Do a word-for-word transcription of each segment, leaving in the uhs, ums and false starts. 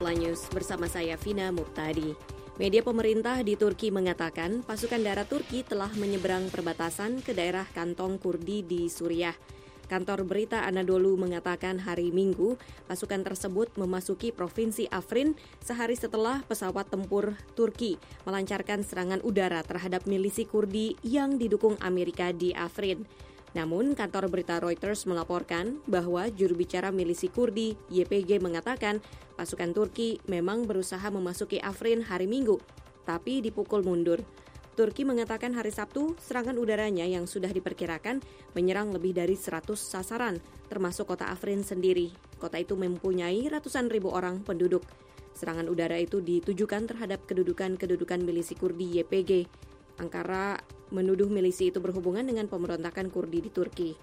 News bersama saya Vina Muhtadi. Media pemerintah di Turki mengatakan pasukan darat Turki telah menyeberang perbatasan ke daerah kantong Kurdi di Suriah. Kantor berita Anadolu mengatakan hari Minggu pasukan tersebut memasuki provinsi Afrin sehari setelah pesawat tempur Turki melancarkan serangan udara terhadap milisi Kurdi yang didukung Amerika di Afrin. Namun, kantor berita Reuters melaporkan bahwa juru bicara milisi Kurdi, Y P G, mengatakan pasukan Turki memang berusaha memasuki Afrin hari Minggu, tapi dipukul mundur. Turki mengatakan hari Sabtu, serangan udaranya yang sudah diperkirakan menyerang lebih dari seratus sasaran, termasuk kota Afrin sendiri. Kota itu mempunyai ratusan ribu orang penduduk. Serangan udara itu ditujukan terhadap kedudukan-kedudukan milisi Kurdi Y P G. Ankara menuduh milisi itu berhubungan dengan pemberontakan Kurdi di Turki.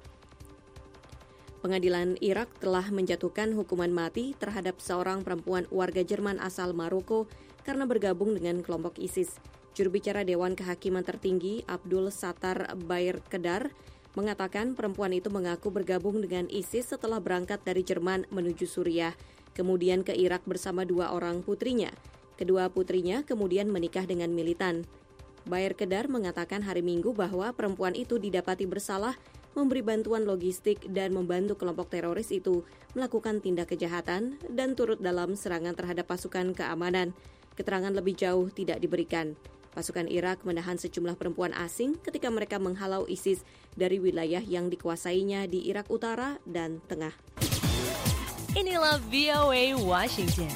Pengadilan Irak telah menjatuhkan hukuman mati terhadap seorang perempuan warga Jerman asal Maroko karena bergabung dengan kelompok ISIS. Juru bicara Dewan Kehakiman Tertinggi Abdul Sattar Bayrkedar mengatakan perempuan itu mengaku bergabung dengan ISIS setelah berangkat dari Jerman menuju Suriah, kemudian ke Irak bersama dua orang putrinya. Kedua putrinya kemudian menikah dengan militan. Bayrkedar mengatakan hari Minggu bahwa perempuan itu didapati bersalah memberi bantuan logistik dan membantu kelompok teroris itu melakukan tindak kejahatan dan turut dalam serangan terhadap pasukan keamanan. Keterangan lebih jauh tidak diberikan. Pasukan Irak menahan sejumlah perempuan asing ketika mereka menghalau ISIS dari wilayah yang dikuasainya di Irak Utara dan Tengah. Inilah V O A Washington.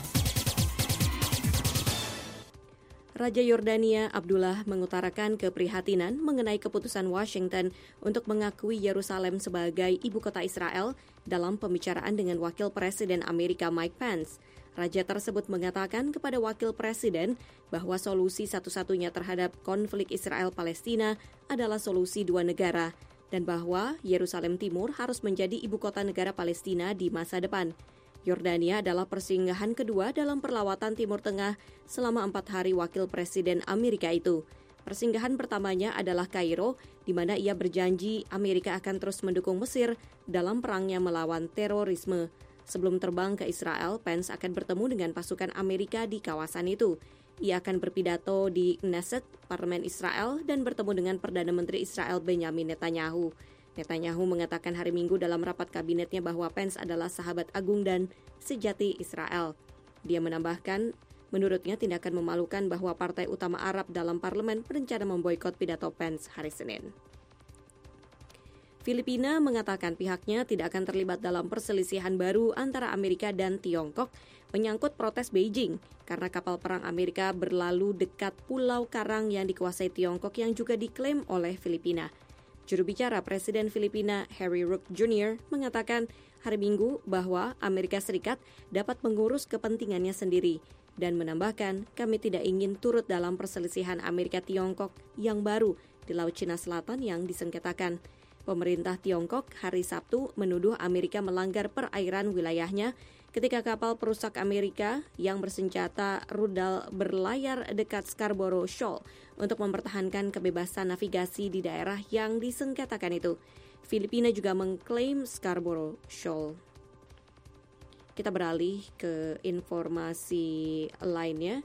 Raja Yordania Abdullah mengutarakan keprihatinan mengenai keputusan Washington untuk mengakui Yerusalem sebagai ibu kota Israel dalam pembicaraan dengan Wakil Presiden Amerika Mike Pence. Raja tersebut mengatakan kepada Wakil Presiden bahwa solusi satu-satunya terhadap konflik Israel-Palestina adalah solusi dua negara dan bahwa Yerusalem Timur harus menjadi ibu kota negara Palestina di masa depan. Yordania adalah persinggahan kedua dalam perlawatan Timur Tengah selama empat hari Wakil Presiden Amerika itu. Persinggahan pertamanya adalah Kairo, di mana ia berjanji Amerika akan terus mendukung Mesir dalam perangnya melawan terorisme. Sebelum terbang ke Israel, Pence akan bertemu dengan pasukan Amerika di kawasan itu. Ia akan berpidato di Knesset, Parlemen Israel, dan bertemu dengan Perdana Menteri Israel Benjamin Netanyahu. Netanyahu mengatakan hari Minggu dalam rapat kabinetnya bahwa Pence adalah sahabat agung dan sejati Israel. Dia menambahkan, menurutnya tindakan memalukan bahwa partai utama Arab dalam parlemen berencana memboikot pidato Pence hari Senin. Filipina mengatakan pihaknya tidak akan terlibat dalam perselisihan baru antara Amerika dan Tiongkok menyangkut protes Beijing karena kapal perang Amerika berlalu dekat Pulau Karang yang dikuasai Tiongkok yang juga diklaim oleh Filipina. Juru bicara Presiden Filipina Harry Roque Junior mengatakan hari Minggu bahwa Amerika Serikat dapat mengurus kepentingannya sendiri dan menambahkan kami tidak ingin turut dalam perselisihan Amerika Tiongkok yang baru di Laut Cina Selatan yang disengketakan. Pemerintah Tiongkok hari Sabtu menuduh Amerika melanggar perairan wilayahnya ketika kapal perusak Amerika yang bersenjata rudal berlayar dekat Scarborough Shoal untuk mempertahankan kebebasan navigasi di daerah yang disengketakan itu. Filipina juga mengklaim Scarborough Shoal. Kita beralih ke informasi lainnya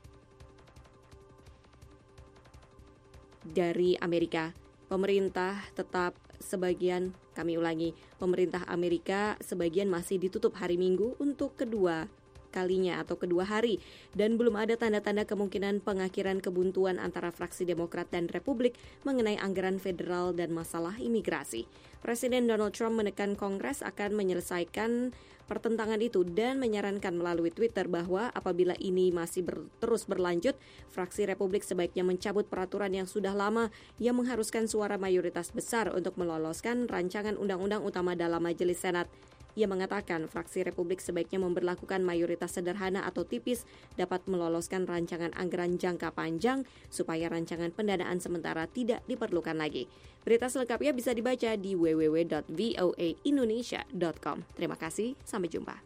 dari Amerika. Pemerintah tetap sebagian, kami ulangi, pemerintah Amerika sebagian masih ditutup hari Minggu untuk kedua kalinya atau kedua hari dan belum ada tanda-tanda kemungkinan pengakhiran kebuntuan antara fraksi Demokrat dan Republik mengenai anggaran federal dan masalah imigrasi. Presiden Donald Trump menekan Kongres akan menyelesaikan pertentangan itu dan menyarankan melalui Twitter bahwa apabila ini masih ber, terus berlanjut, fraksi Republik sebaiknya mencabut peraturan yang sudah lama yang mengharuskan suara mayoritas besar untuk meloloskan rancangan undang-undang utama dalam Majelis Senat. Ia mengatakan fraksi Republik sebaiknya memberlakukan mayoritas sederhana atau tipis dapat meloloskan rancangan anggaran jangka panjang supaya rancangan pendanaan sementara tidak diperlukan lagi. Berita selengkapnya bisa dibaca di w w w dot v o a indonesia dot com. Terima kasih, sampai jumpa.